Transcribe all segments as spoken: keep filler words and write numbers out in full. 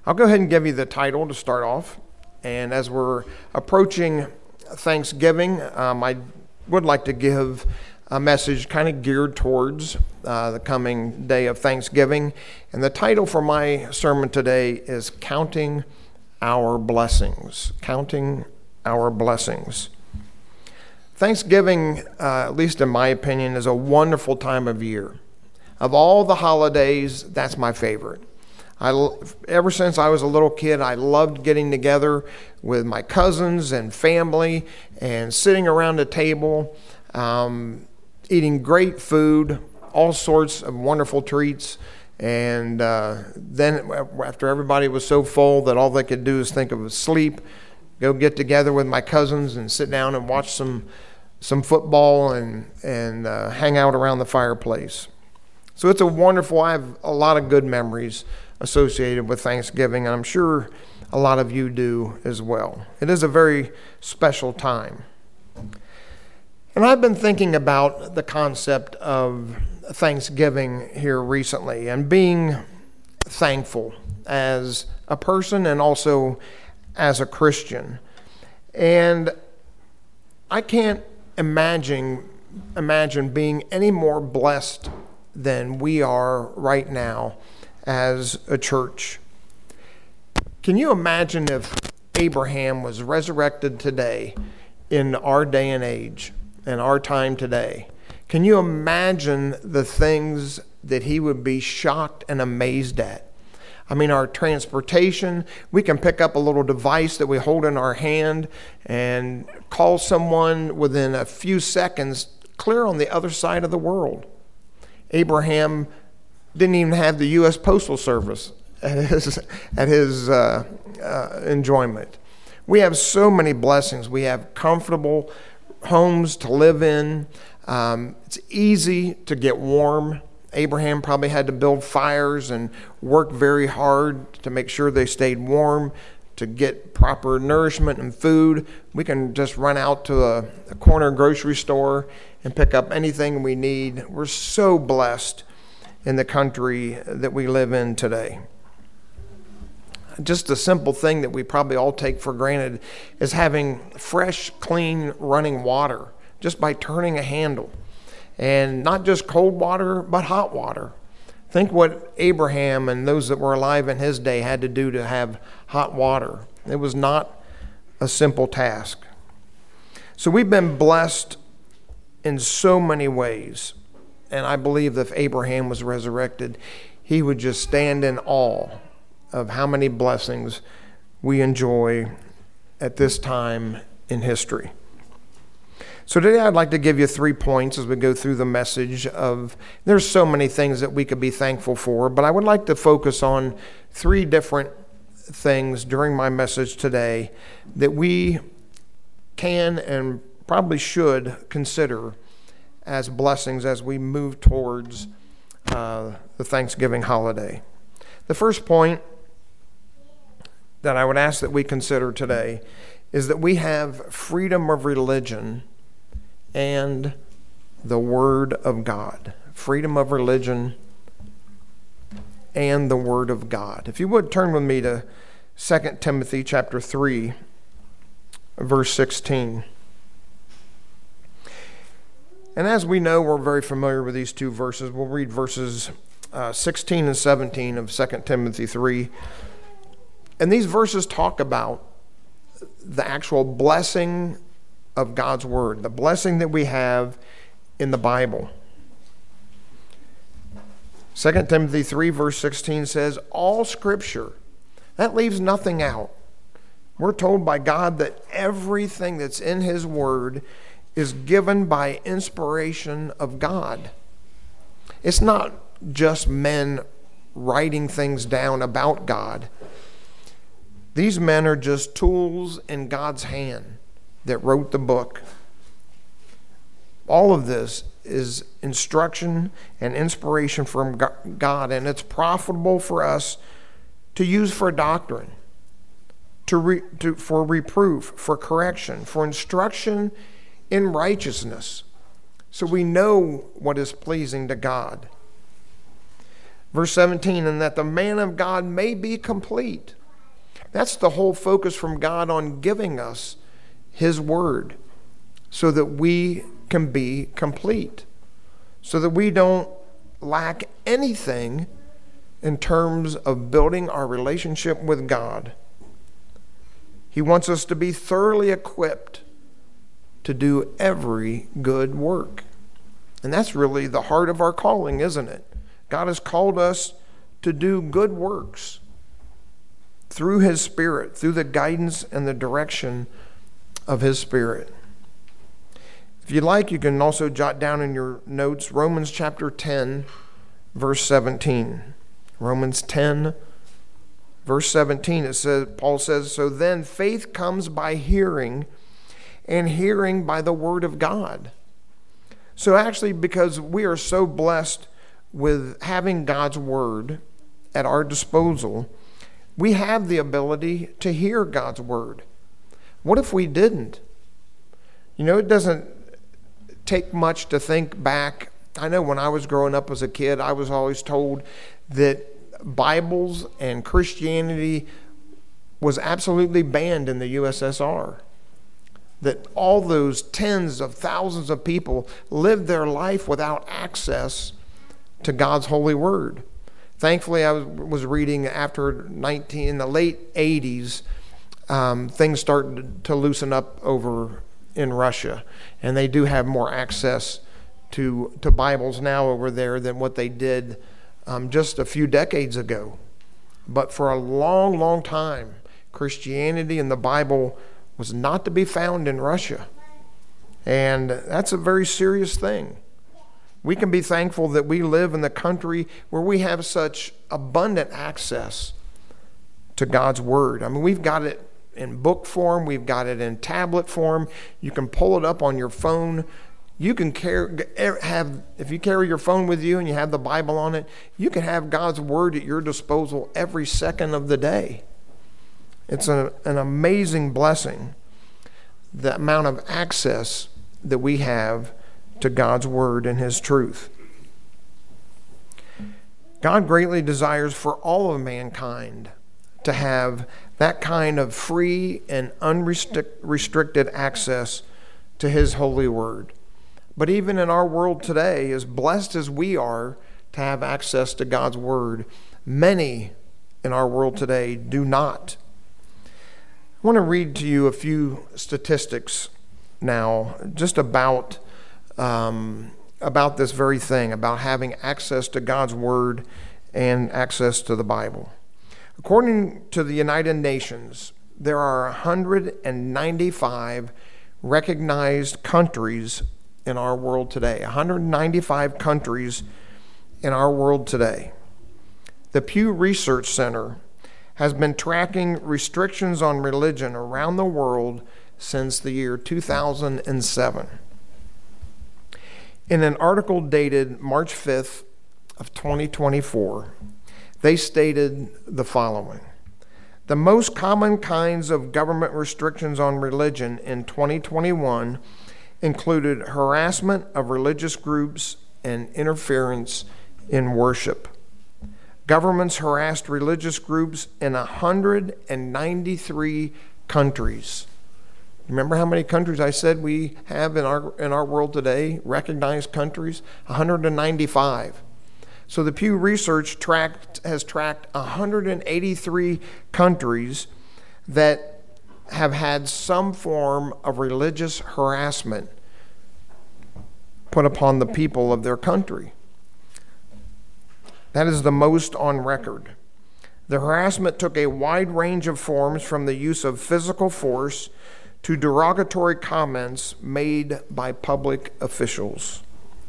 I'll go ahead and give you the title to start off. And as we're approaching Thanksgiving, um, I would like to give a message kind of geared towards uh, the coming day of Thanksgiving. And the title for my sermon today is Counting Our Blessings. Counting Our Blessings. Thanksgiving, uh, at least in my opinion, is a wonderful time of year. Of all the holidays, that's my favorite. I, ever since I was a little kid, I loved getting together with my cousins and family and sitting around a table, um, eating great food, all sorts of wonderful treats. And uh, then after everybody was so full that all they could do is think of sleep, go get together with my cousins and sit down and watch some some football and, and uh, hang out around the fireplace. So it's a wonderful, I have a lot of good memories associated with Thanksgiving, and I'm sure a lot of you do as well. It is a very special time. And I've been thinking about the concept of Thanksgiving here recently and being thankful as a person and also as a Christian. And I can't imagine imagine being any more blessed than we are right now as a church. Can you imagine if Abraham was resurrected today in our day and age, in our time today? Can you imagine the things that he would be shocked and amazed at? I mean, our transportation, we can pick up a little device that we hold in our hand and call someone within a few seconds clear on the other side of the world. Abraham didn't even have the U S Postal Service at his, at his uh, uh, enjoyment. We have so many blessings. We have comfortable homes to live in. Um, it's easy to get warm. Abraham probably had to build fires and work very hard to make sure they stayed warm, to get proper nourishment and food. We can just run out to a, a corner grocery store and pick up anything we need. We're so blessed in the country that we live in today. Just a simple thing that we probably all take for granted is having fresh, clean, running water just by turning a handle. And not just cold water, but hot water. Think what Abraham and those that were alive in his day had to do to have hot water. It was not a simple task. So we've been blessed in so many ways. And I believe that if Abraham was resurrected, he would just stand in awe of how many blessings we enjoy at this time in history. So today I'd like to give you three points as we go through the message of, there's so many things that we could be thankful for, but I would like to focus on three different things during my message today that we can and probably should consider as blessings as we move towards uh, the Thanksgiving holiday. The first point that I would ask that we consider today is that we have freedom of religion and the Word of God. Freedom of religion and the Word of God. If you would turn with me to Second Timothy chapter three, verse sixteen. And as we know, we're very familiar with these two verses. We'll read verses uh, sixteen and seventeen of Second Timothy three. And these verses talk about the actual blessing of God's Word, the blessing that we have in the Bible. Second Timothy three, verse sixteen says, all Scripture, that leaves nothing out. We're told by God that everything that's in His Word is given by inspiration of God. It's not just men writing things down about God. These men are just tools in God's hand that wrote the book. All of this is instruction and inspiration from God, and it's profitable for us to use for doctrine, to, re, to for reproof, for correction, for instruction in righteousness, so we know what is pleasing to God. Verse seventeen, and that the man of God may be complete. That's the whole focus from God on giving us his word, so that we can be complete, so that we don't lack anything in terms of building our relationship with God. He wants us to be thoroughly equipped to do every good work. And that's really the heart of our calling, isn't it? God has called us to do good works through his Spirit, through the guidance and the direction of his Spirit. If you like, you can also jot down in your notes Romans chapter ten, verse seventeen. Romans ten, verse seventeen, it says, Paul says, so then faith comes by hearing, and hearing by the word of God. So actually, because we are so blessed with having God's word at our disposal, we have the ability to hear God's word. What if we didn't? You know, it doesn't take much to think back. I know when I was growing up as a kid, I was always told that Bibles and Christianity was absolutely banned in the U S S R. That all those tens of thousands of people lived their life without access to God's holy word. Thankfully, I was, was reading after nineteen in the late eighties, um, things started to loosen up over in Russia, and they do have more access to to Bibles now over there than what they did um, just a few decades ago. But for a long, long time, Christianity and the Bible was not to be found in Russia, and that's a very serious thing. We can be thankful that we live in the country where we have such abundant access to God's word. I mean, we've got it in book form. We've got it in tablet form. You can pull it up on your phone. You can carry, have, if you carry your phone with you and you have the Bible on it, you can have God's word at your disposal every second of the day. It's a, an amazing blessing, the amount of access that we have to God's word and his truth. God greatly desires for all of mankind to have that kind of free and unrestricted access to his holy word. But even in our world today, as blessed as we are to have access to God's word, many in our world today do not. I want to read to you a few statistics now, just about um, about this very thing, about having access to God's word and access to the Bible. According to the United Nations, there are one hundred ninety-five recognized countries in our world today. one hundred ninety-five countries in our world today. The Pew Research Center has been tracking restrictions on religion around the world since the year two thousand seven. In an article dated March fifth of twenty twenty-four, they stated the following: the most common kinds of government restrictions on religion in twenty twenty-one included harassment of religious groups and interference in worship. Governments harassed religious groups in one hundred ninety-three countries. Remember how many countries I said we have in our in our world today, recognized countries? one hundred ninety-five. So the Pew Research tracked, has tracked one hundred eighty-three countries that have had some form of religious harassment put upon the people of their country. That is the most on record. The harassment took a wide range of forms, from the use of physical force to derogatory comments made by public officials.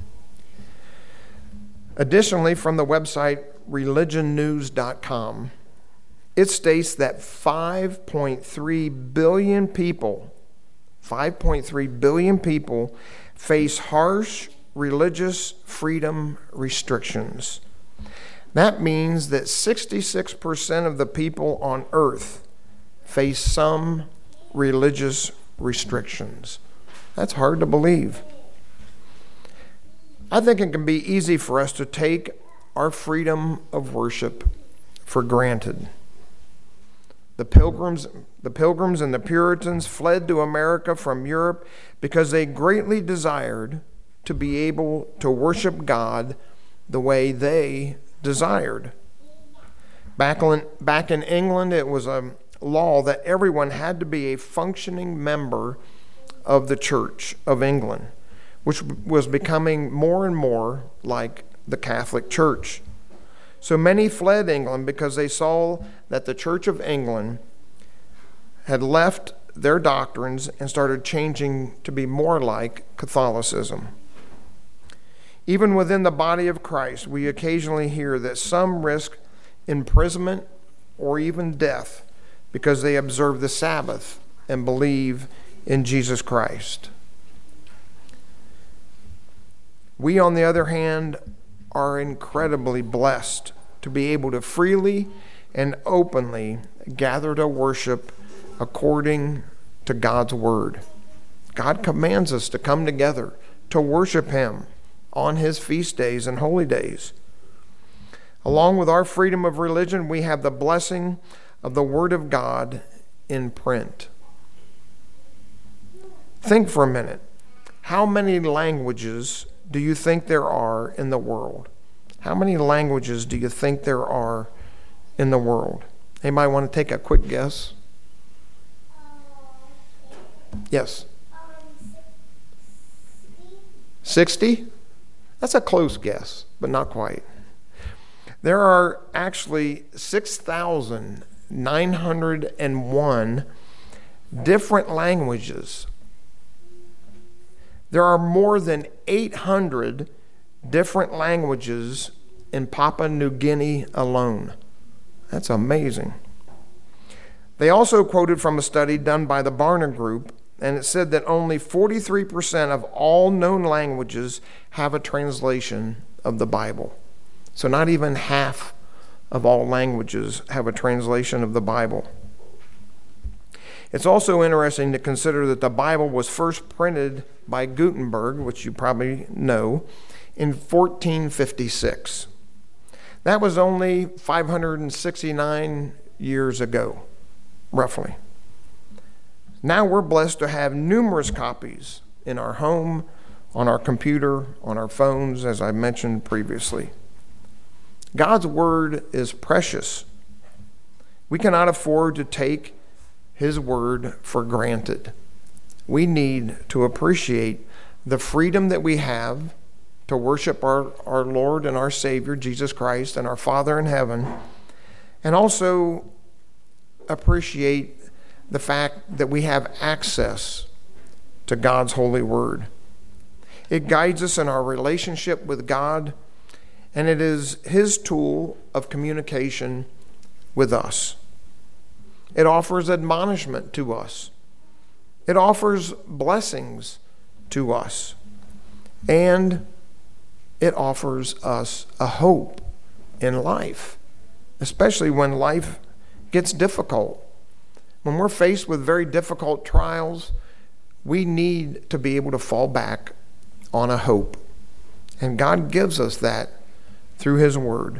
Additionally, from the website religion news dot com, it states that five point three billion people, five point three billion people face harsh religious freedom restrictions. That means that sixty-six percent of the people on earth face some religious restrictions. That's hard to believe. I think it can be easy for us to take our freedom of worship for granted. The pilgrims, the pilgrims and the Puritans fled to America from Europe because they greatly desired to be able to worship God the way they desired. Back in, back in England, it was a law that everyone had to be a functioning member of the Church of England, which was becoming more and more like the Catholic Church. So many fled England because they saw that the Church of England had left their doctrines and started changing to be more like Catholicism. Even within the body of Christ, we occasionally hear that some risk imprisonment or even death because they observe the Sabbath and believe in Jesus Christ. We, on the other hand, are incredibly blessed to be able to freely and openly gather to worship according to God's word. God commands us to come together to worship him on his feast days and holy days. Along with our freedom of religion, we have the blessing of the Word of God in print. Think for a minute. How many languages do you think there are in the world? How many languages do you think there are in the world? Anybody want to take a quick guess? Yes. sixty? That's a close guess, but not quite. There are actually six thousand nine hundred one different languages. There are more than eight hundred different languages in Papua New Guinea alone. That's amazing. They also quoted from a study done by the Barna Group, and it said that only forty-three percent of all known languages have a translation of the Bible. So not even half of all languages have a translation of the Bible. It's also interesting to consider that the Bible was first printed by Gutenberg, which you probably know, in fourteen fifty-six. That was only five hundred sixty-nine years ago, roughly. Now we're blessed to have numerous copies in our home, on our computer, on our phones, as I mentioned previously. God's word is precious. We cannot afford to take his word for granted. We need to appreciate the freedom that we have to worship our, our Lord and our Savior, Jesus Christ, and our Father in heaven, and also appreciate the fact that we have access to God's holy word. It guides us in our relationship with God, and it is his tool of communication with us. It offers admonishment to us. It offers blessings to us. And it offers us a hope in life, especially when life gets difficult. When we're faced with very difficult trials, we need to be able to fall back on a hope. And God gives us that through his word.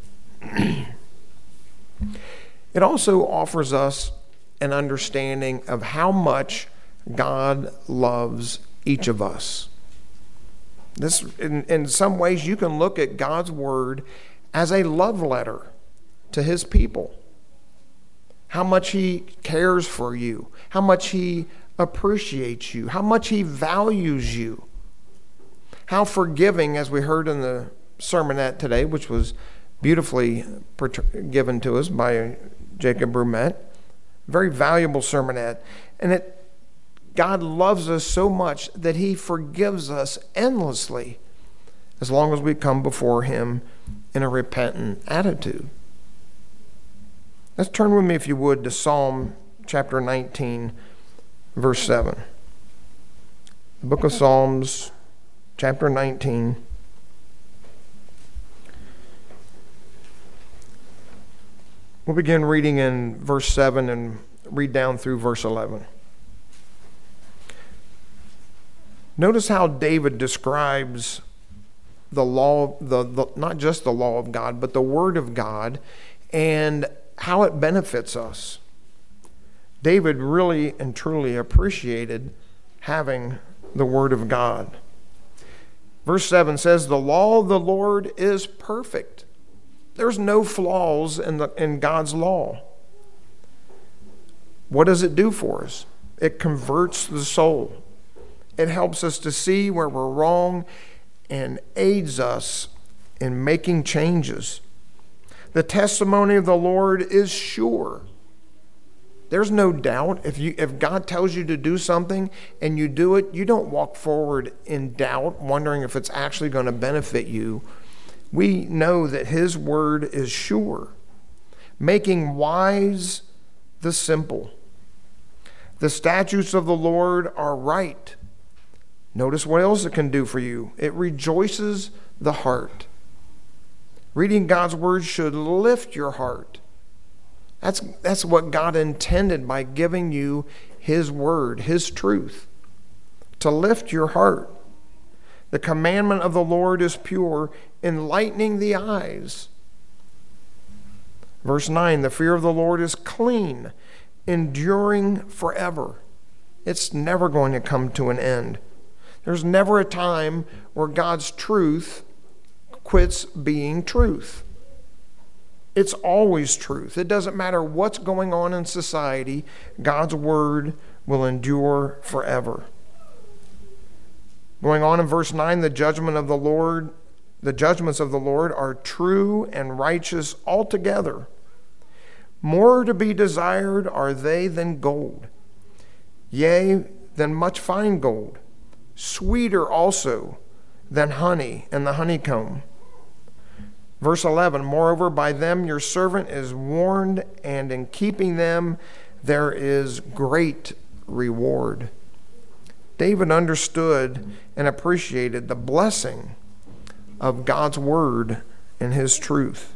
It also offers us an understanding of how much God loves each of us. This, in, in some ways, you can look at God's word as a love letter to his people. How much he cares for you, how much he appreciates you, how much he values you, how forgiving, as we heard in the sermonette today, which was beautifully given to us by Jacob Brumet, very valuable sermonette. And it God loves us so much that he forgives us endlessly as long as we come before him in a repentant attitude. Let's turn with me, if you would, to Psalm chapter nineteen, verse seven. The book of Psalms, chapter nineteen. We'll begin reading in verse seven and read down through verse eleven. Notice how David describes the law, the, the not just the law of God, but the Word of God and how it benefits us. David really and truly appreciated having the Word of God. Verse seven says, the law of the Lord is perfect. There's no flaws in, the, in God's law. What does it do for us? It converts the soul. It helps us to see where we're wrong and aids us in making changes. The testimony of the Lord is sure. There's no doubt. If you, if God tells you to do something and you do it, you don't walk forward in doubt, wondering if it's actually going to benefit you. We know that His word is sure, making wise the simple. The statutes of the Lord are right. Notice what else it can do for you. It rejoices the heart. Reading God's word should lift your heart. That's, that's what God intended by giving you His word, His truth, to lift your heart. The commandment of the Lord is pure, enlightening the eyes. Verse nine, the fear of the Lord is clean, enduring forever. It's never going to come to an end. There's never a time where God's truth quits being truth. It's always truth. It doesn't matter what's going on in society, God's word will endure forever. Going on in verse nine, the judgment of the Lord, the judgments of the Lord are true and righteous altogether. More to be desired are they than gold, yea, than much fine gold, sweeter also than honey and the honeycomb. Verse eleven, moreover, by them your servant is warned, and in keeping them there is great reward. David understood and appreciated the blessing of God's word and His truth.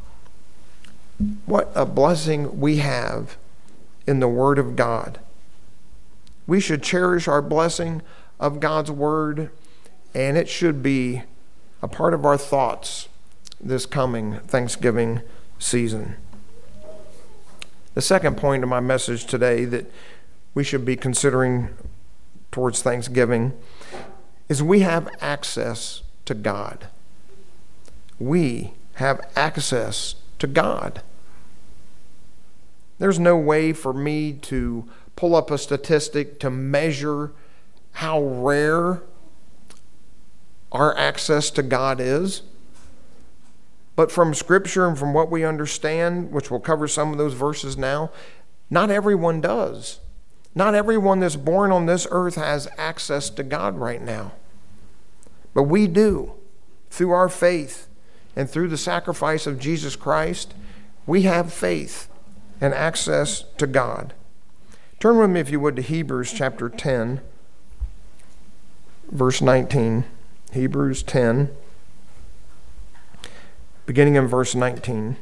What a blessing we have in the Word of God. We should cherish our blessing of God's Word, and it should be a part of our thoughts this coming Thanksgiving season. The second point of my message today that we should be considering towards Thanksgiving is we have access to God. We have access to God. There's no way for me to pull up a statistic to measure how rare our access to God is. But from Scripture and from what we understand, which we'll cover some of those verses now, not everyone does. Not everyone that's born on this earth has access to God right now. But we do. Through our faith and through the sacrifice of Jesus Christ, we have faith and access to God. Turn with me, if you would, to Hebrews chapter ten, verse nineteen. Hebrews ten, beginning in verse nineteen.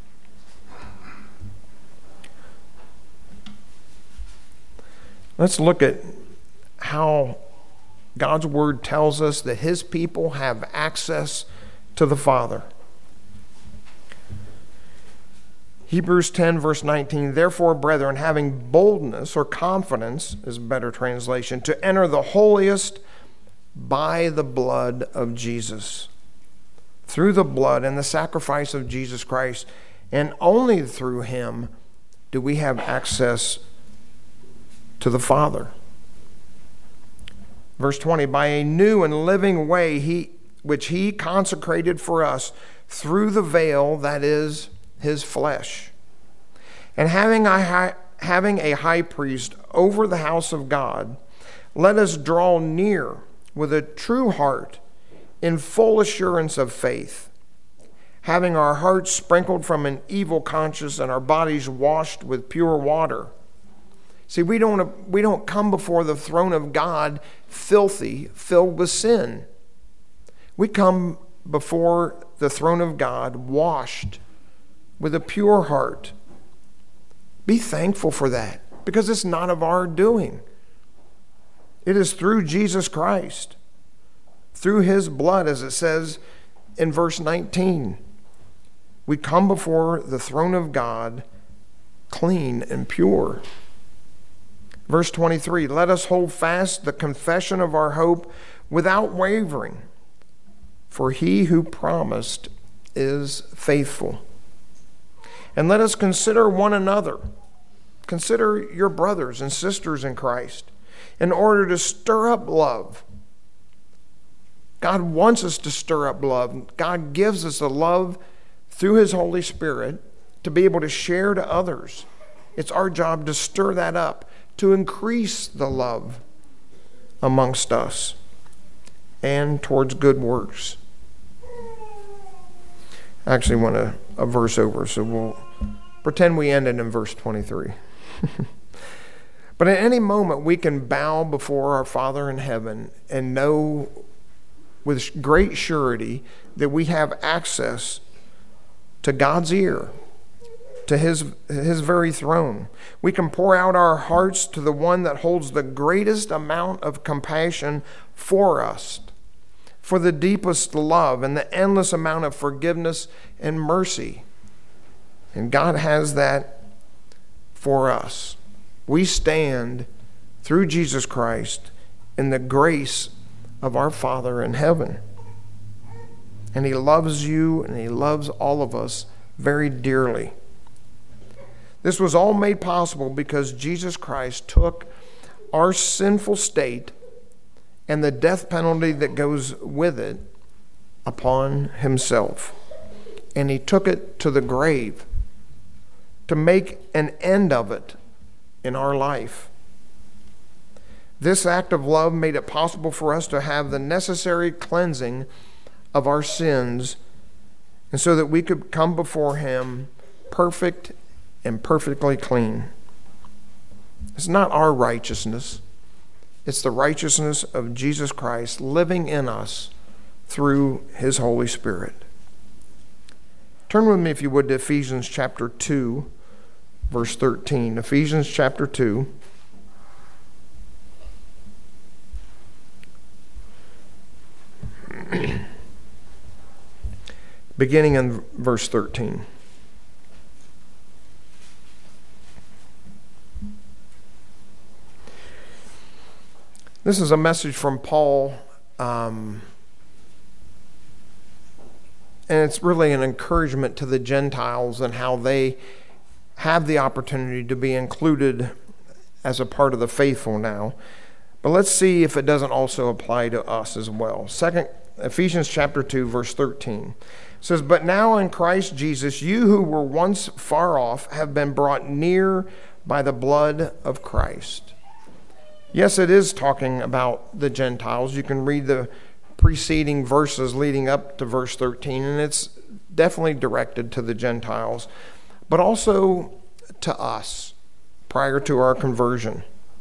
Let's look at how God's word tells us that His people have access to the Father. Hebrews ten, verse nineteen, therefore, brethren, having boldness or confidence, is a better translation, to enter the holiest by the blood of Jesus. Through the blood and the sacrifice of Jesus Christ, and only through Him do we have access to the Father. Verse twenty, by a new and living way he, which He consecrated for us through the veil, that is, His flesh. And having a high, having a high priest over the house of God, let us draw near with a true heart in full assurance of faith, having our hearts sprinkled from an evil conscience and our bodies washed with pure water. See, we don't, we don't come before the throne of God filthy, filled with sin. We come before the throne of God washed with a pure heart. Be thankful for that, because it's not of our doing. It is through Jesus Christ. through his blood, as it says in verse nineteen. We come before the throne of God clean and pure. Verse twenty-three, let us hold fast the confession of our hope without wavering, for he who promised is faithful. And let us consider one another. Consider your brothers and sisters in Christ in order to stir up love. God wants us to stir up love. God gives us the love through his Holy Spirit to be able to share to others. It's our job to stir that up, to increase the love amongst us and towards good works. I actually want a, a verse over, so we'll pretend we ended in verse twenty-three. But at any moment we can bow before our Father in heaven and know with great surety that we have access to God's ear, to his, his very throne. We can pour out our hearts to the one that holds the greatest amount of compassion for us, for the deepest love and the endless amount of forgiveness and mercy. And God has that for us. We stand through Jesus Christ in the grace of our Father in heaven. And he loves you and he loves all of us very dearly. This was all made possible because Jesus Christ took our sinful state and the death penalty that goes with it upon himself. And he took it to the grave to make an end of it in our life. This act of love made it possible for us to have the necessary cleansing of our sins, and so that we could come before him perfect and perfectly clean. It's not our righteousness. It's the righteousness of Jesus Christ living in us through his Holy Spirit. Turn with me, if you would, to Ephesians chapter two, verse thirteen. Ephesians chapter two. Beginning in verse thirteen. This is a message from Paul, um, and it's really an encouragement to the Gentiles and how they have the opportunity to be included as a part of the faithful now. But let's see if it doesn't also apply to us as well. Second, Ephesians chapter two, verse thirteen. It says, but now in Christ Jesus, you who were once far off have been brought near by the blood of Christ. Yes, it is talking about the Gentiles. You can read the preceding verses leading up to verse thirteen, and it's definitely directed to the Gentiles, but also to us prior to our conversion.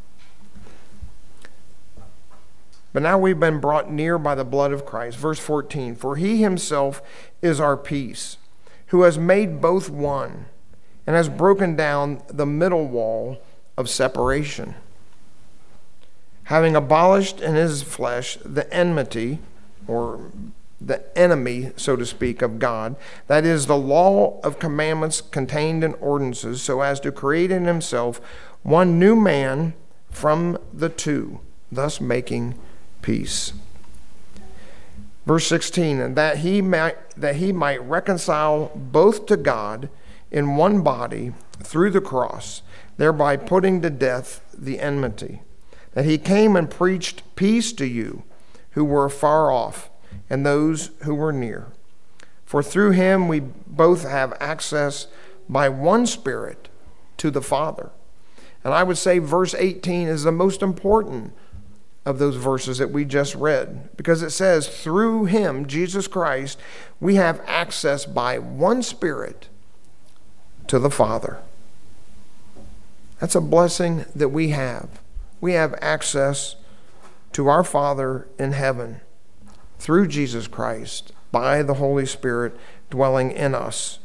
But now we've been brought near by the blood of Christ. Verse fourteen, for he himself is our peace, who has made both one and has broken down the middle wall of separation, having abolished in his flesh the enmity, or the enemy, so to speak, of God, that is the law of commandments contained in ordinances, so as to create in himself one new man from the two, thus making peace. Verse sixteen, and that he might that he might reconcile both to God in one body through the cross, thereby putting to death the enmity. That he came and preached peace to you who were far off, and those who were near. For through him we both have access by one Spirit to the Father. And I would say verse eighteen is the most important of those verses that we just read, because it says, through him, Jesus Christ, we have access by one Spirit to the Father. That's a blessing that we have. We have access to our Father in heaven through Jesus Christ by the Holy Spirit dwelling in us.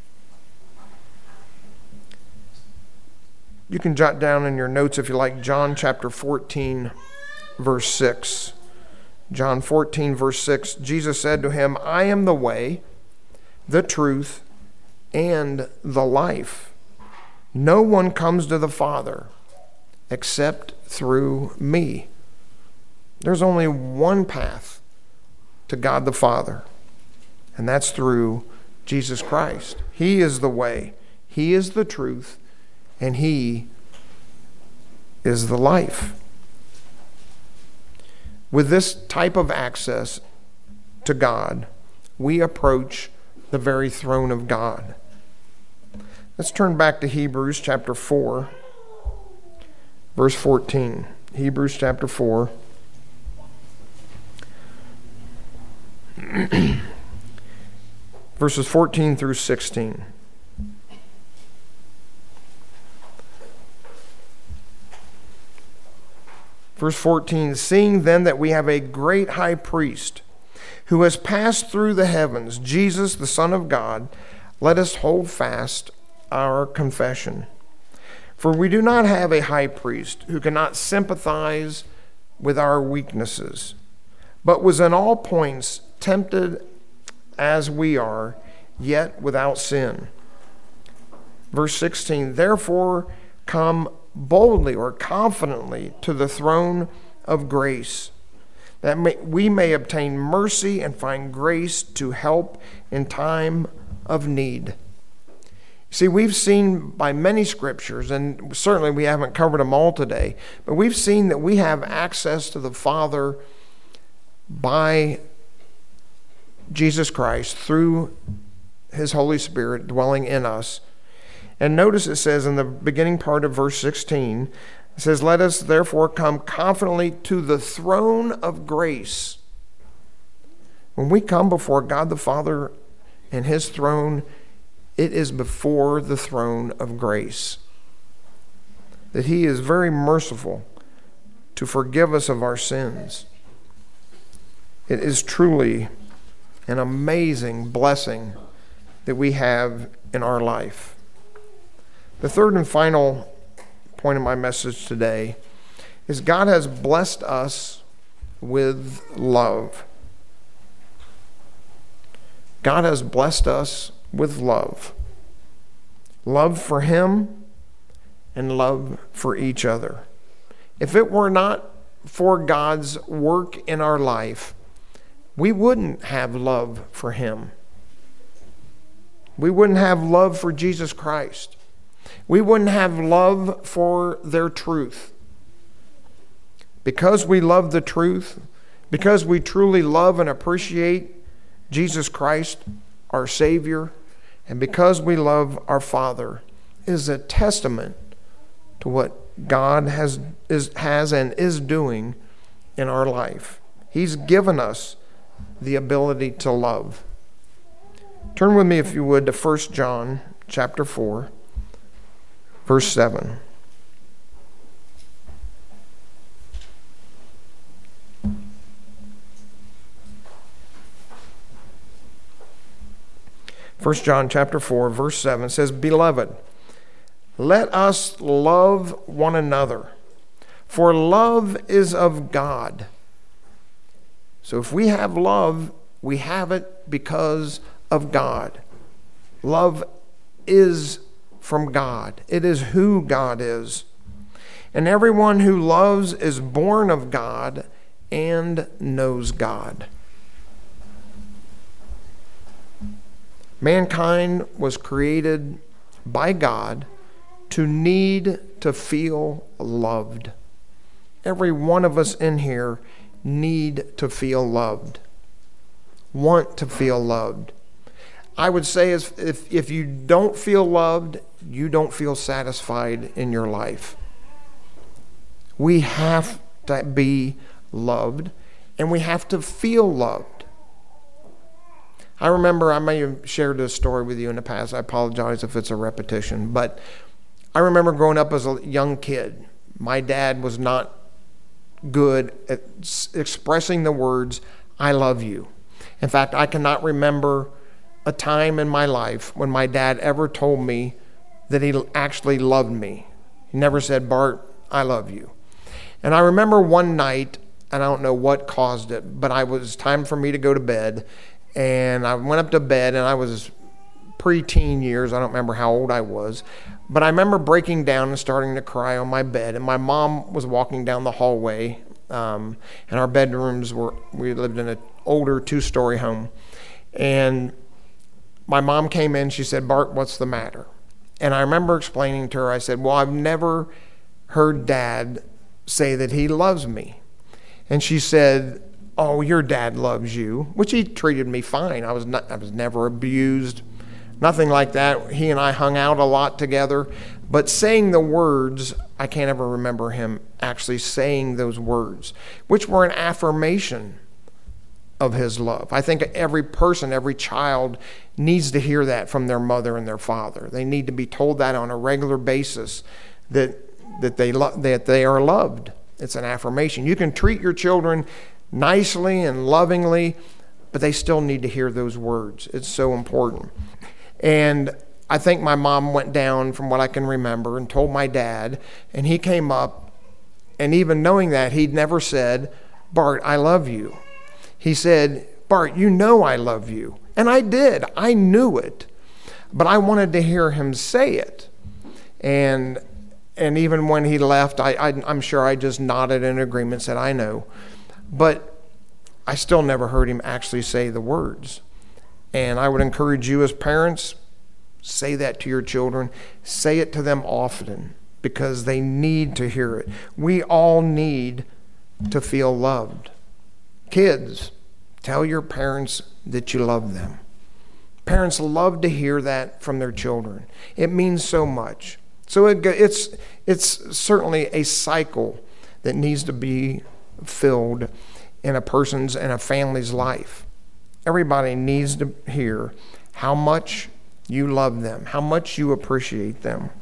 You can jot down in your notes, if you like, John chapter fourteen, verse six. John fourteen, verse six, Jesus said to him, I am the way, the truth, and the life. No one comes to the Father except through me. There's only one path to God the Father, and that's through Jesus Christ. He is the way, He is the truth, and He is the life. With this type of access to God, we approach the very throne of God. Let's turn back to Hebrews chapter four, verse fourteen. Hebrews chapter four. Verses fourteen through sixteen. Verse fourteen, seeing then that we have a great high priest who has passed through the heavens, Jesus, the Son of God, let us hold fast our confession. For we do not have a high priest who cannot sympathize with our weaknesses, but was in all points tempted as we are, yet without sin. Verse sixteen, therefore come boldly or confidently to the throne of grace, that may, we may obtain mercy and find grace to help in time of need. See, we've seen by many scriptures, and certainly we haven't covered them all today, but we've seen that we have access to the Father by Jesus Christ through His Holy Spirit dwelling in us. And notice it says in the beginning part of verse sixteen, it says, let us therefore come confidently to the throne of grace. When we come before God the Father and His throne, it is before the throne of grace. That He is very merciful to forgive us of our sins. It is truly an amazing blessing that we have in our life. The third and final point of my message today is God has blessed us with love. God has blessed us with love. Love for Him and love for each other. If it were not for God's work in our life, we wouldn't have love for Him. We wouldn't have love for Jesus Christ. We wouldn't have love for their truth. Because we love the truth, because we truly love and appreciate Jesus Christ, our Savior, and because we love our Father, is a testament to what God has, is, has and is doing in our life. He's given us the ability to love. Turn with me, if you would, to First John chapter four. Verse seven. First John chapter four, verse seven says, beloved, let us love one another, for love is of God. So if we have love, we have it because of God. Love is from God. It is who God is. And everyone who loves is born of God and knows God. Mankind was created by God to need to feel loved. Every one of us in here need to feel loved, want to feel loved. I would say is if, if you don't feel loved, you don't feel satisfied in your life. We have to be loved, and we have to feel loved. I remember, I may have shared this story with you in the past. I apologize if it's a repetition, but I remember growing up as a young kid. My dad was not good at expressing the words, I love you. In fact, I cannot remember a time in my life when my dad ever told me that he actually loved me. He never said, Bart, I love you. And I remember one night and I don't know what caused it, but I was time for me to go to bed, and I went up to bed, and I was pre-teen years. I don't remember how old I was, but I remember breaking down and starting to cry on my bed, and my mom was walking down the hallway, um, and our bedrooms were, we lived in an older two-story home, and my mom came in. She said, "Bart, what's the matter?" And I remember explaining to her, I said, "Well, I've never heard Dad say that he loves me." And she said, "Oh, your dad loves you," which he treated me fine. I was not, I was never abused, nothing like that. He and I hung out a lot together, but saying the words, I can't ever remember him actually saying those words, which were an affirmation of his love. I think every person, every child needs to hear that from their mother and their father. They need to be told that on a regular basis, that that they lo- that they are loved. It's an affirmation. You can treat your children nicely and lovingly, but they still need to hear those words. It's so important. And I think my mom went down, from what I can remember, and told my dad, and he came up, and even knowing that, he'd never said, "Bart, I love you." He said, "Bart, you know I love you." And I did. I knew it. But I wanted to hear him say it. And And even when he left, I, I, I'm sure I just nodded in agreement, said, "I know." But I still never heard him actually say the words. And I would encourage you as parents, say that to your children. Say it to them often, because they need to hear it. We all need to feel loved. Kids, tell your parents that you love them. Parents love to hear that from their children. It means so much. So it, it's it's certainly a cycle that needs to be filled in a person's and a family's life. Everybody needs to hear how much you love them, how much you appreciate them.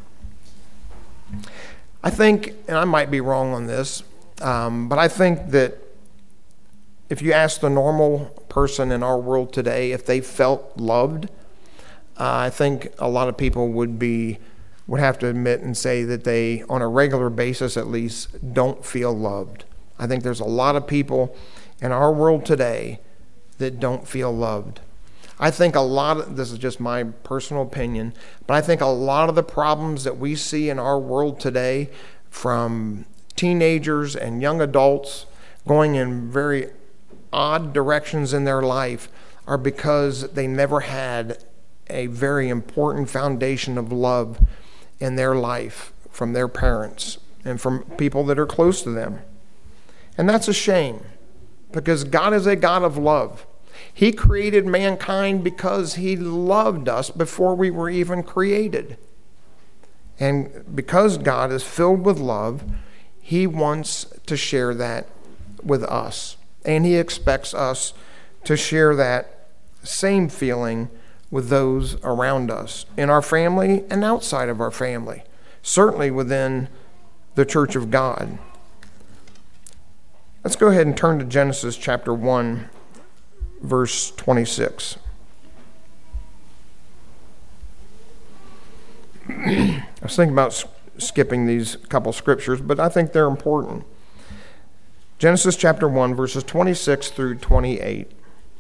I think, and I might be wrong on this, um, but I think that if you ask the normal person in our world today if they felt loved, uh, I think a lot of people would be would have to admit and say that they, on a regular basis at least, don't feel loved. I think there's a lot of people in our world today that don't feel loved. I think a lot of, this is just my personal opinion, but I think a lot of the problems that we see in our world today, from teenagers and young adults going in very odd directions in their life, are because they never had a very important foundation of love in their life from their parents and from people that are close to them. And that's a shame, because God is a God of love. He created mankind because he loved us before we were even created. And because God is filled with love, he wants to share that with us. And he expects us to share that same feeling with those around us, in our family and outside of our family, certainly within the Church of God. Let's go ahead and turn to Genesis chapter one, verse twenty-six. I was thinking about skipping these couple scriptures, but I think they're important. Genesis chapter one, verses twenty-six through twenty-eight.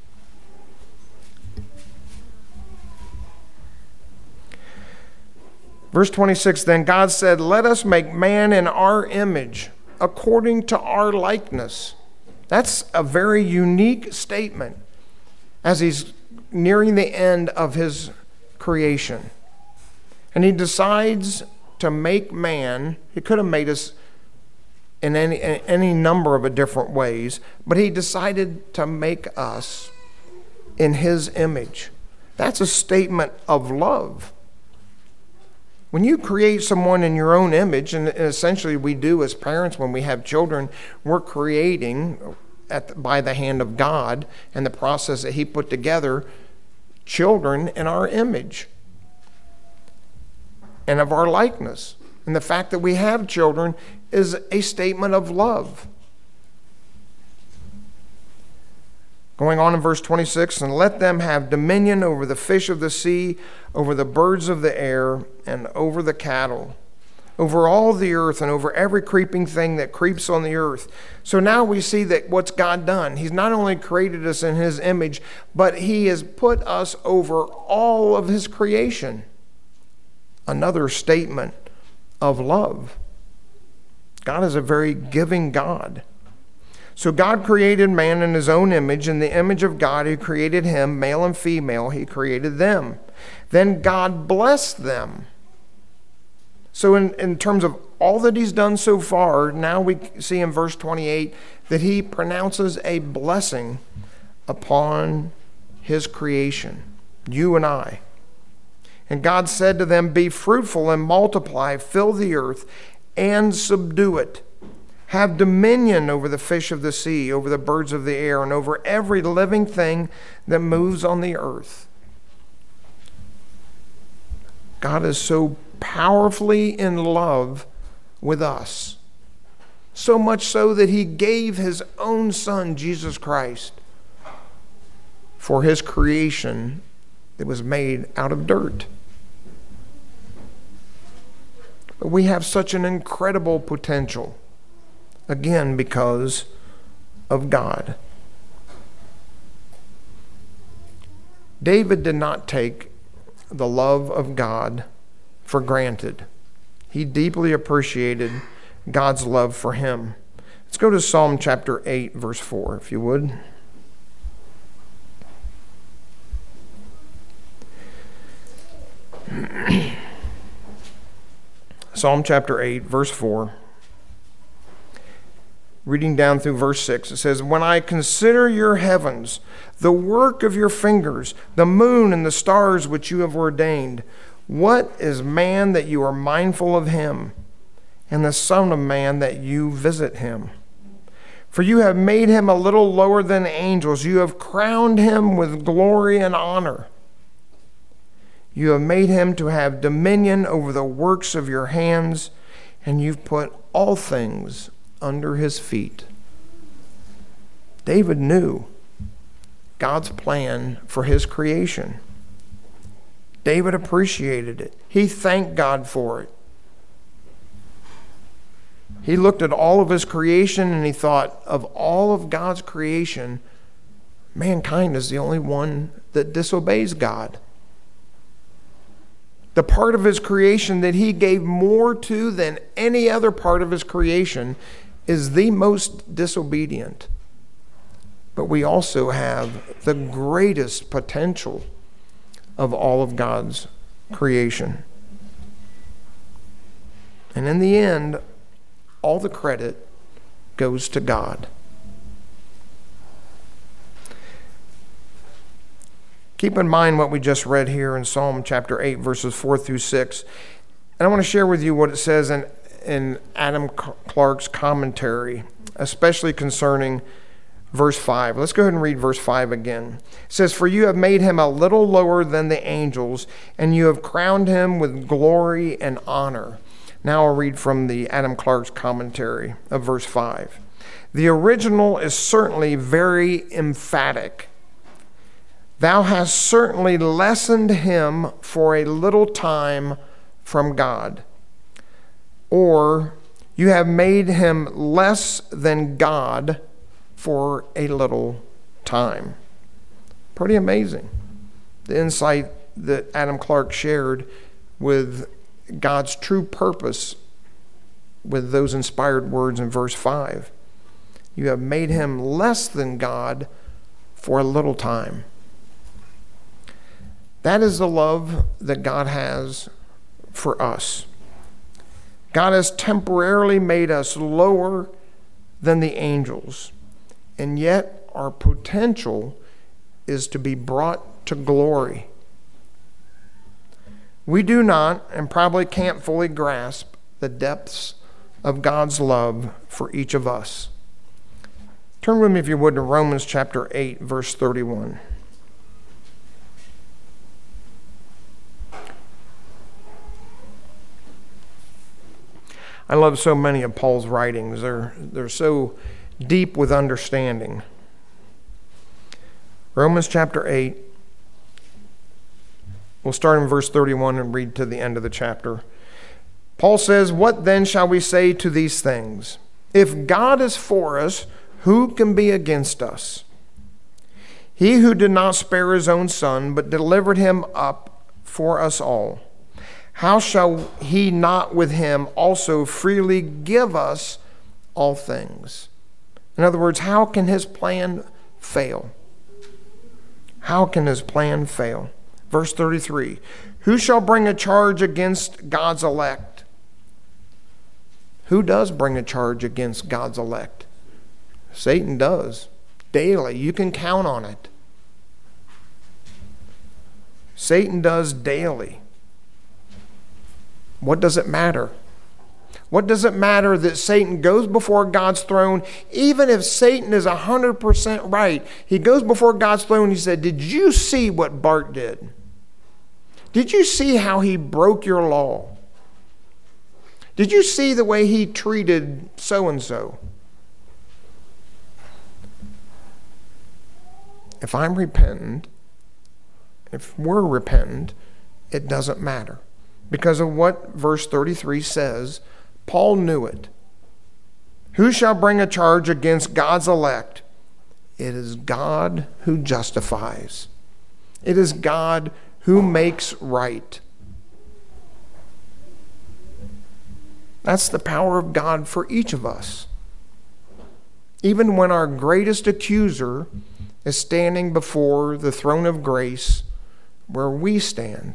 Verse twenty-six, "Then God said, 'Let us make man in our image, according to our likeness.'" That's a very unique statement as he's nearing the end of his creation. And he decides to make man. He could have made us in any, in any number of different ways, but he decided to make us in his image. That's a statement of love. When you create someone in your own image, and essentially we do as parents when we have children, we're creating at the, by the hand of God and the process that he put together, children in our image and of our likeness. And the fact that we have children is a statement of love. Going on in verse twenty-six, "And let them have dominion over the fish of the sea, over the birds of the air, and over the cattle, over all the earth and over every creeping thing that creeps on the earth. So now we see that what's God done? He's not only created us in his image, but he has put us over all of his creation. Another statement of love. God is a very giving God. So God created man in his own image. In the image of God, he created him, male and female, he created them. Then God blessed them. So in, in terms of all that he's done so far, now we see in verse twenty-eight that he pronounces a blessing upon his creation, you and I. And God said to them, be fruitful and multiply, fill the earth and subdue it. Have dominion over the fish of the sea, over the birds of the air, and over every living thing that moves on the earth. God is so powerfully in love with us, so much so that he gave his own son, Jesus Christ, for his creation that was made out of dirt. But we have such an incredible potential. Again, because of God. David did not take the love of God for granted. He deeply appreciated God's love for him. Let's go to Psalm chapter eight, verse four, if you would. Psalm chapter eight, verse four. Reading down through verse six, it says, when I consider your heavens, the work of your fingers, the moon and the stars which you have ordained, what is man that you are mindful of him, and the son of man that you visit him? For you have made him a little lower than angels. You have crowned him with glory and honor. You have made him to have dominion over the works of your hands, and you've put all things under his feet. David knew God's plan for his creation. David appreciated it. He thanked God for it. He looked at all of his creation and he thought, of all of God's creation, mankind is the only one that disobeys God. The part of his creation that he gave more to than any other part of his creation is the most disobedient. But we also have the greatest potential of all of God's creation. And in the end, all the credit goes to God. Keep in mind what we just read here in Psalm chapter eight, verses four through six. And I want to share with you what it says in in Adam Clarke's commentary, especially concerning verse five. Let's go ahead and read verse five again. It says, for you have made him a little lower than the angels, and you have crowned him with glory and honor. Now I'll read from the Adam Clarke's commentary of verse five. The original is certainly very emphatic. Thou hast certainly lessened him for a little time from God. Or you have made him less than God for a little time. Pretty amazing. The insight that Adam Clarke shared with God's true purpose with those inspired words in verse five. You have made him less than God for a little time. That is the love that God has for us. God has temporarily made us lower than the angels, and yet our potential is to be brought to glory. We do not, and probably can't fully grasp, the depths of God's love for each of us. Turn with me, if you would, to Romans chapter eight, verse thirty-one. I love so many of Paul's writings. They're, they're so deep with understanding. Romans chapter eight. We'll start in verse thirty-one and read to the end of the chapter. Paul says, "What then shall we say to these things? If God is for us, who can be against us? He who did not spare his own son, but delivered him up for us all, how shall he not with him also freely give us all things?" In other words, how can his plan fail? How can his plan fail? Verse thirty-three, "Who shall bring a charge against God's elect?" Who does bring a charge against God's elect? Satan does. Daily. You can count on it. Satan does daily. What does it matter? What does it matter that Satan goes before God's throne? Even if Satan is one hundred percent right, he goes before God's throne and he said, "Did you see what Bart did? Did you see how he broke your law? Did you see the way he treated so-and-so?" If I'm repentant, if we're repentant, it doesn't matter. Because of what verse thirty-three says, Paul knew it. Who shall bring a charge against God's elect? It is God who justifies. It is God who makes right. That's the power of God for each of us. Even when our greatest accuser is standing before the throne of grace where we stand.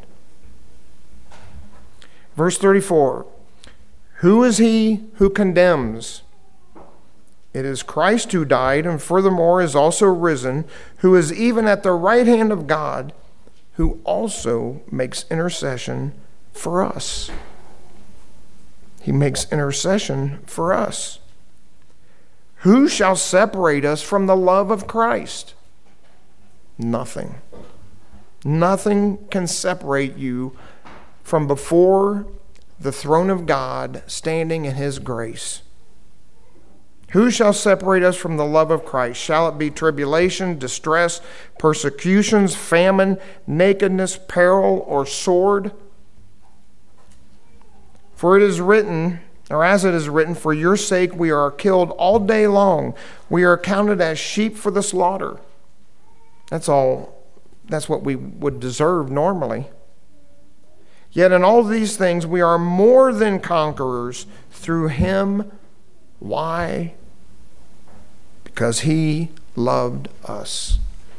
Verse thirty-four, "Who is he who condemns? It is Christ who died, and furthermore is also risen, who is even at the right hand of God, who also makes intercession for us." He makes intercession for us. "Who shall separate us from the love of Christ?" Nothing. Nothing can separate you from before the throne of God, standing in his grace. "Who shall separate us from the love of Christ? Shall it be tribulation, distress, persecutions, famine, nakedness, peril, or sword? For it is written, or as it is written, for your sake we are killed all day long. We are counted as sheep for the slaughter." That's all. That's what we would deserve normally. "Yet in all these things we are more than conquerors through him." Why? Because he loved us.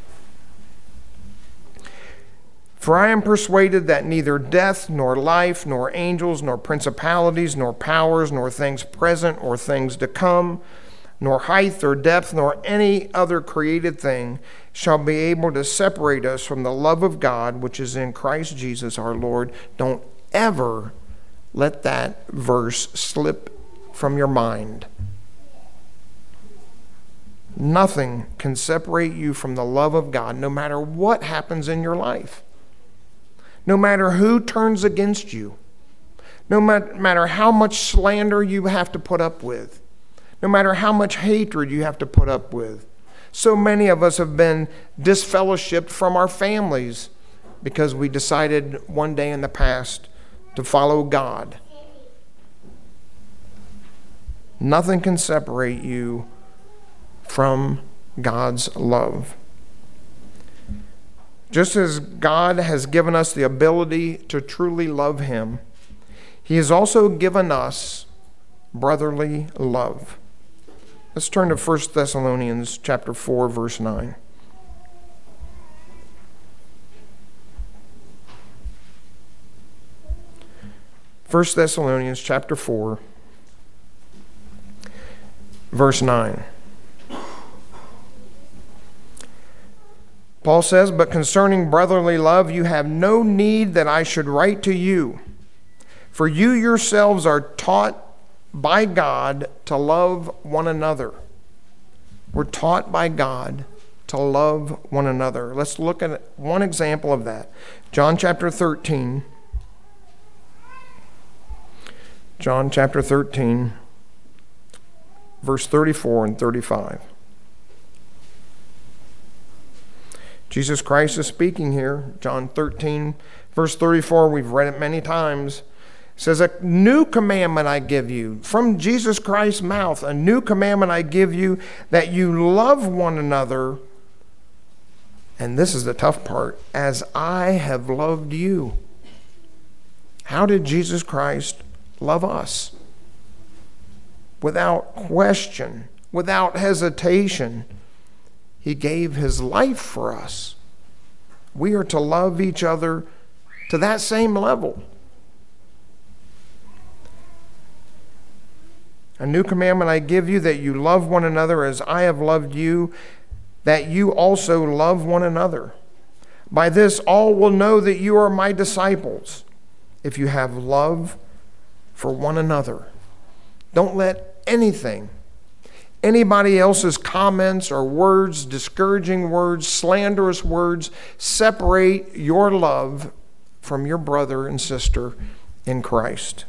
"For I am persuaded that neither death, nor life, nor angels, nor principalities, nor powers, nor things present, or things to come, nor height, or depth, nor any other created thing shall be able to separate us from the love of God, which is in Christ Jesus our Lord." Don't ever let that verse slip from your mind. Nothing can separate you from the love of God, no matter what happens in your life. No matter who turns against you. No matter how much slander you have to put up with. No matter how much hatred you have to put up with. So many of us have been disfellowshipped from our families because we decided one day in the past to follow God. Nothing can separate you from God's love. Just as God has given us the ability to truly love him, he has also given us brotherly love. Let's turn to First Thessalonians chapter four, verse nine. First Thessalonians chapter four, verse nine. Paul says, "But concerning brotherly love, you have no need that I should write to you, for you yourselves are taught by God to love one another." We're taught by God to love one another. Let's look at one example of that. John chapter thirteen. John chapter thirteen, verse thirty-four and thirty-five. Jesus Christ is speaking here. John thirteen, verse thirty-four, we've read it many times. It says, a new commandment I give you, from Jesus Christ's mouth, a new commandment I give you, that you love one another. And this is the tough part, as I have loved you. How did Jesus Christ love us? Without question, without hesitation, he gave his life for us. We are to love each other to that same level. A new commandment I give you, that you love one another as I have loved you, that you also love one another. By this all will know that you are my disciples, if you have love for one another. Don't let anything, anybody else's comments or words, discouraging words, slanderous words, separate your love from your brother and sister in Christ.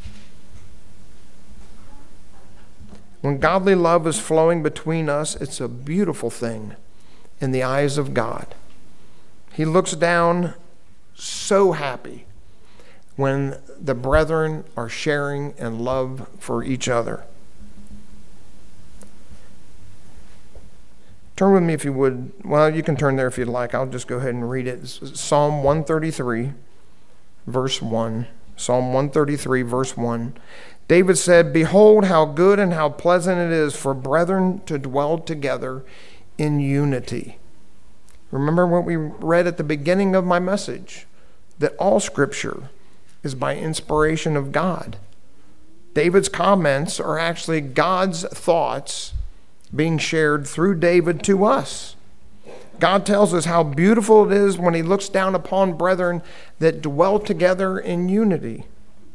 When godly love is flowing between us, it's a beautiful thing in the eyes of God. He looks down so happy when the brethren are sharing in love for each other. Turn with me if you would. Well, you can turn there if you'd like. I'll just go ahead and read it. It's Psalm one thirty-three, verse one. Psalm one thirty-three, verse one. David said, behold, how good and how pleasant it is for brethren to dwell together in unity. Remember what we read at the beginning of my message, that all Scripture is by inspiration of God. David's comments are actually God's thoughts being shared through David to us. God tells us how beautiful it is when he looks down upon brethren that dwell together in unity.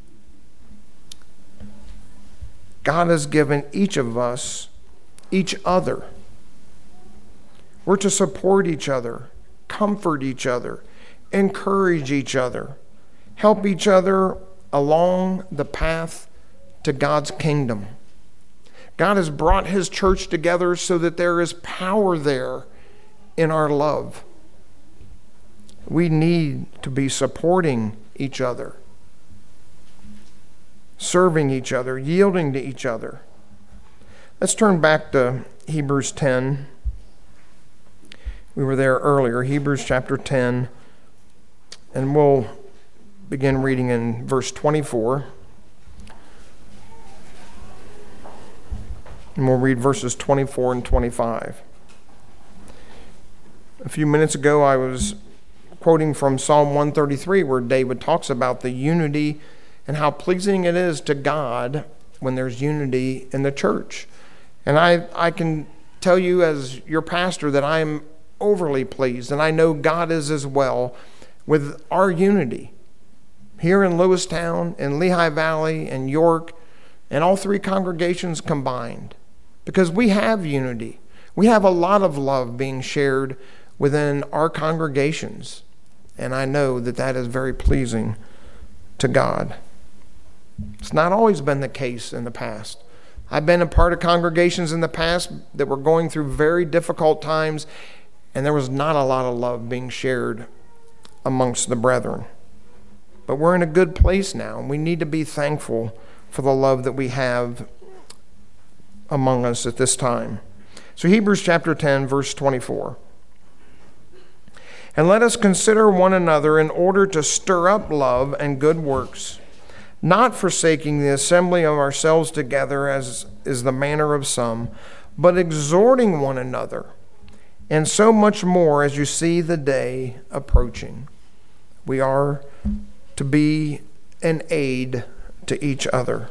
God has given each of us each other. We're to support each other, comfort each other, encourage each other, help each other along the path to God's kingdom. God has brought his church together so that there is power there in our love. We need to be supporting each other, serving each other, yielding to each other. Let's turn back to Hebrews ten. We were there earlier, Hebrews chapter ten, and we'll begin reading in verse twenty-four. And we'll read verses twenty-four and twenty-five. A few minutes ago, I was quoting from Psalm one thirty-three, where David talks about the unity and how pleasing it is to God when there's unity in the church. And I, I can tell you as your pastor that I am overly pleased, and I know God is as well, with our unity here in Lewistown, in Lehigh Valley, and York, and all three congregations combined. Because we have unity. We have a lot of love being shared within our congregations. And I know that that is very pleasing to God. It's not always been the case in the past. I've been a part of congregations in the past that were going through very difficult times, and there was not a lot of love being shared amongst the brethren. But we're in a good place now, and we need to be thankful for the love that we have among us at this time. So Hebrews chapter ten, verse twenty-four. And let us consider one another in order to stir up love and good works, not forsaking the assembly of ourselves together, as is the manner of some, but exhorting one another, and so much more as you see the day approaching. We are to be an aid to each other.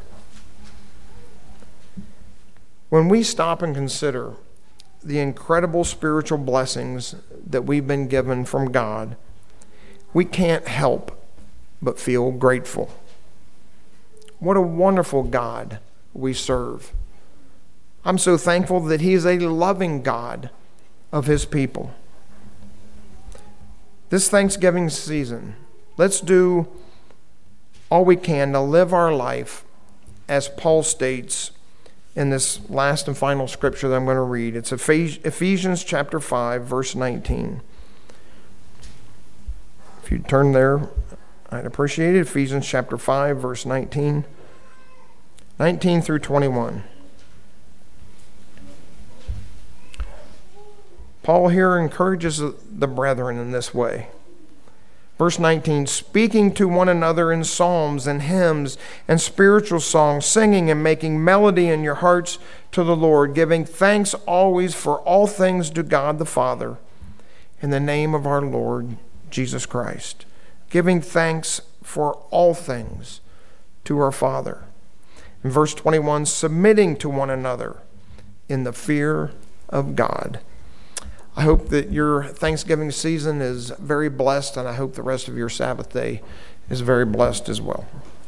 When we stop and consider the incredible spiritual blessings that we've been given from God, we can't help but feel grateful. What a wonderful God we serve. I'm so thankful that he is a loving God of his people. This Thanksgiving season, let's do all we can to live our life as Paul states in this last and final scripture that I'm going to read. It's Ephesians chapter five, verse nineteen. If you turn there, I'd appreciate it. Ephesians chapter five, verse nineteen. nineteen through twenty-one. Paul here encourages the brethren in this way. Verse nineteen, speaking to one another in psalms and hymns and spiritual songs, singing and making melody in your hearts to the Lord, giving thanks always for all things to God the Father, in the name of our Lord Jesus Christ. Giving thanks for all things to our Father. In verse twenty-one, submitting to one another in the fear of God. I hope that your Thanksgiving season is very blessed, and I hope the rest of your Sabbath day is very blessed as well.